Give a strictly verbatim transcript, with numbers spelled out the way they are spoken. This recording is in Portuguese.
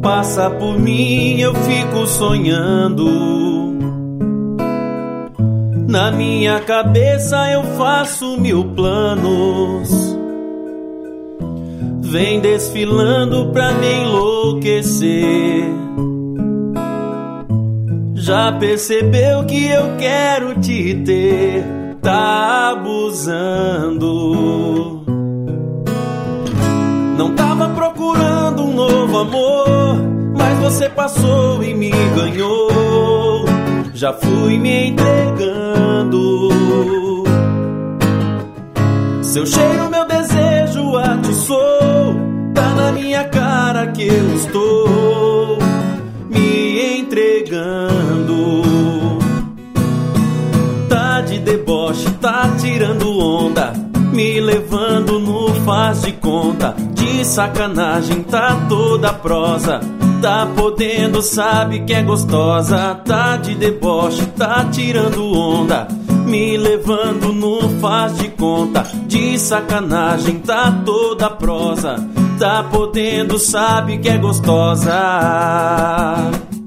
Passa por mim, eu fico sonhando. Na minha cabeça eu faço mil planos. Vem desfilando pra me enlouquecer. Já percebeu que eu quero te ter? Tá abusando. Não tava procurando um novo amor, mas você passou e me ganhou. Já fui me entregando. Seu cheiro, meu desejo atiçou. Tá na minha cara que eu estou me entregando. Tá de deboche, tá tirando onda, me levando no faz de conta. De sacanagem tá toda prosa, tá podendo, sabe que é gostosa. Tá de deboche, tá tirando onda, me levando no faz de conta. De sacanagem tá toda prosa, tá podendo, sabe que é gostosa.